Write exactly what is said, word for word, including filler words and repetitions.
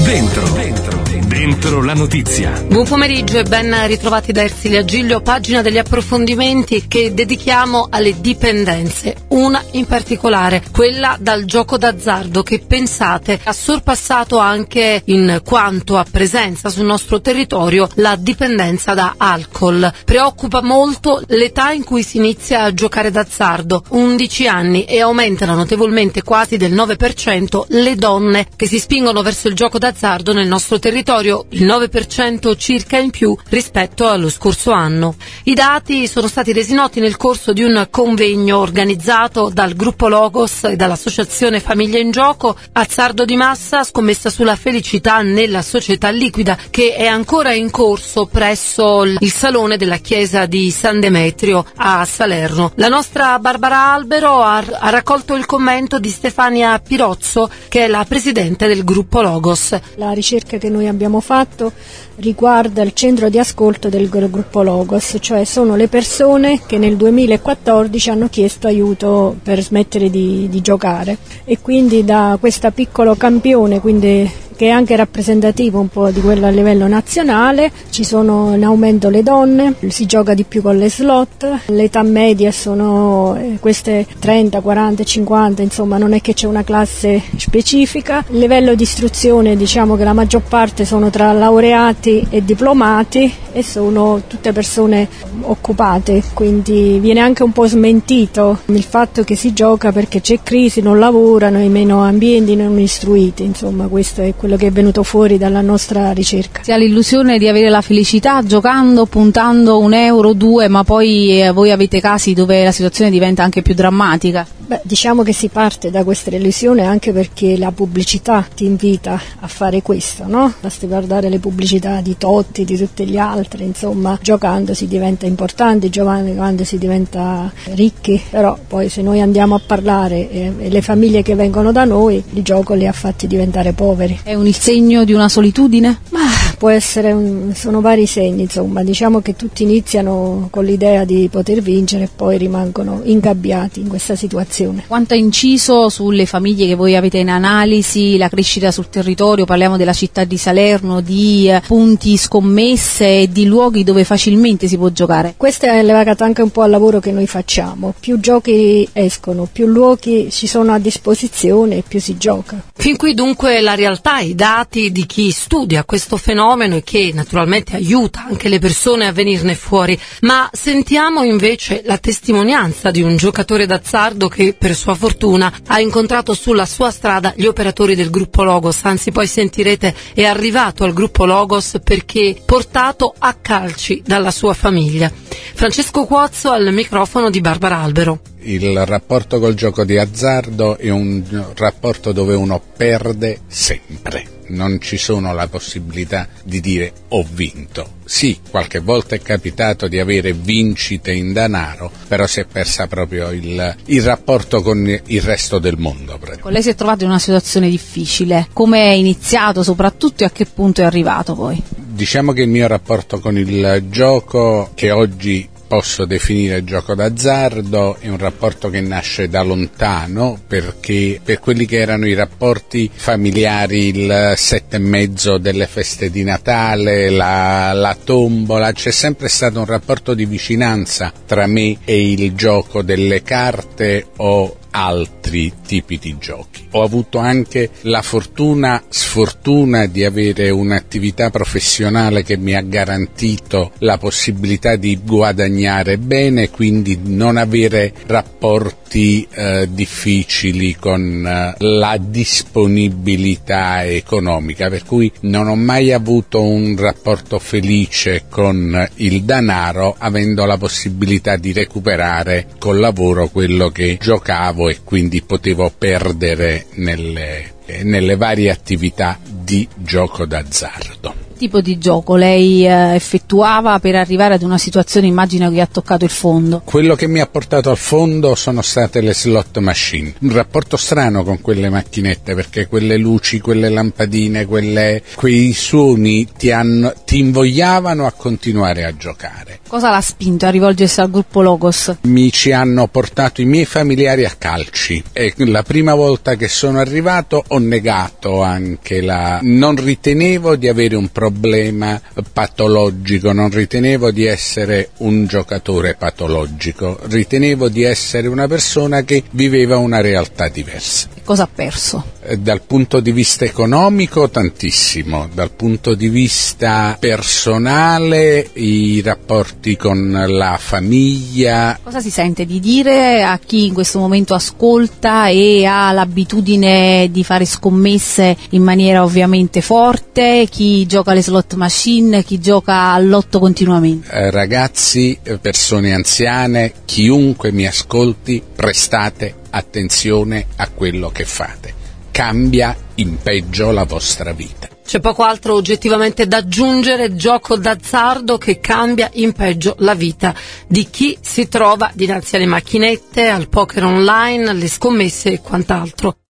Dentro, dentro, dentro la notizia. Buon pomeriggio e ben ritrovati da Ersilia Giglio, pagina degli approfondimenti che dedichiamo alle dipendenze. Una in particolare, quella dal gioco d'azzardo, che pensate ha sorpassato anche in quanto a presenza sul nostro territorio la dipendenza da alcol. Preoccupa molto l'età in cui si inizia a giocare d'azzardo, undici anni, e aumentano notevolmente, quasi del nove per cento, le donne che si spingono verso il gioco d'azzardo nel nostro territorio, il nove per cento circa in più rispetto allo scorso anno. I dati sono stati resi noti nel corso di un convegno organizzato dal gruppo Logos e dall'associazione Famiglia in Gioco. Azzardo di massa, scommessa sulla felicità nella società liquida, che è ancora in corso presso il salone della chiesa di San Demetrio a Salerno. La nostra Barbara Albero ha, ha raccolto il commento di Stefania Pirozzo, che è la presidente del gruppo Logos. La ricerca che noi abbiamo fatto riguarda il centro di ascolto del gruppo Logos, cioè sono le persone che nel duemilaquattordici hanno chiesto aiuto per smettere di, di giocare, e quindi da questo piccolo campione, quindi che è anche rappresentativo un po' di quello a livello nazionale, ci sono in aumento le donne, si gioca di più con le slot, l'età media sono eh, queste trenta, quaranta, cinquanta, insomma non è che c'è una classe specifica. Il livello di istruzione, diciamo che la maggior parte sono tra laureati e diplomati e sono tutte persone occupate, quindi viene anche un po' smentito il fatto che si gioca perché c'è crisi, non lavorano, i meno ambienti non istruiti, insomma questo è quello che è venuto fuori dalla nostra ricerca. Si ha l'illusione di avere la felicità giocando, puntando un euro, due, ma poi eh, voi avete casi dove la situazione diventa anche più drammatica. Beh, diciamo che si parte da questa illusione anche perché la pubblicità ti invita a fare questo, no? Basti guardare le pubblicità di Totti, di tutti gli altri, insomma, giocando si diventa importanti, giocando si diventa ricchi, però poi se noi andiamo a parlare e eh, le famiglie che vengono da noi, il gioco li ha fatti diventare poveri. È un il segno di una solitudine? Ma può essere, un, sono vari segni, insomma, diciamo che tutti iniziano con l'idea di poter vincere e poi rimangono ingabbiati in questa situazione. Quanto ha inciso sulle famiglie che voi avete in analisi la crescita sul territorio? Parliamo della città di Salerno, di eh, punti scommesse e di luoghi dove facilmente si può giocare. Questo è legato anche un po' al lavoro che noi facciamo, più giochi escono, più luoghi ci sono a disposizione e più si gioca. Fin qui dunque la realtà, i dati di chi studia questo fenomeno e che naturalmente aiuta anche le persone a venirne fuori. Ma sentiamo invece la testimonianza di un giocatore d'azzardo che per sua fortuna ha incontrato sulla sua strada gli operatori del gruppo Logos, anzi poi sentirete è arrivato al gruppo Logos perché portato a calci dalla sua famiglia. Francesco Cuozzo al microfono di Barbara Albero. Il rapporto col gioco di azzardo è un rapporto dove uno perde sempre. Non ci sono la possibilità di dire ho vinto. Sì, qualche volta è capitato di avere vincite in denaro, però si è persa proprio il, il rapporto con il resto del mondo. Con lei si è trovato in una situazione difficile. Come è iniziato soprattutto e a che punto è arrivato poi? Diciamo che il mio rapporto con il gioco, che oggi posso definire gioco d'azzardo, è un rapporto che nasce da lontano, perché per quelli che erano i rapporti familiari, il sette e mezzo delle feste di Natale, la, la tombola, c'è sempre stato un rapporto di vicinanza tra me e il gioco delle carte o altri tipi di giochi. Ho avuto anche la fortuna, sfortuna di avere un'attività professionale che mi ha garantito la possibilità di guadagnare bene, quindi non avere rapporti eh, difficili con eh, la disponibilità economica, per cui non ho mai avuto un rapporto felice con il denaro, avendo la possibilità di recuperare col lavoro quello che giocavo e quindi potevo perdere nelle, nelle varie attività di gioco d'azzardo. tipo di gioco lei eh, effettuava per arrivare ad una situazione, immagino, che ha toccato il fondo? Quello che mi ha portato al fondo sono state le slot machine. Un rapporto strano con quelle macchinette, perché quelle luci, quelle lampadine, quelle, quei suoni ti, hanno, ti invogliavano a continuare a giocare. Cosa l'ha spinto a rivolgersi al gruppo Logos? Mi ci hanno portato i miei familiari a calci e la prima volta che sono arrivato ho negato anche la... non ritenevo di avere un problema patologico, non ritenevo di essere un giocatore patologico, ritenevo di essere una persona che viveva una realtà diversa. Cosa ha perso? Dal punto di vista economico tantissimo, dal punto di vista personale i rapporti con la famiglia. Cosa si sente di dire a chi in questo momento ascolta e ha l'abitudine di fare scommesse in maniera ovviamente forte, chi gioca alle slot machine, chi gioca al lotto continuamente? Eh, ragazzi, persone anziane, chiunque mi ascolti, prestate attenzione a quello che fate. Cambia in peggio la vostra vita. C'è poco altro oggettivamente da aggiungere, gioco d'azzardo che cambia in peggio la vita di chi si trova dinanzi alle macchinette, al poker online, alle scommesse e quant'altro.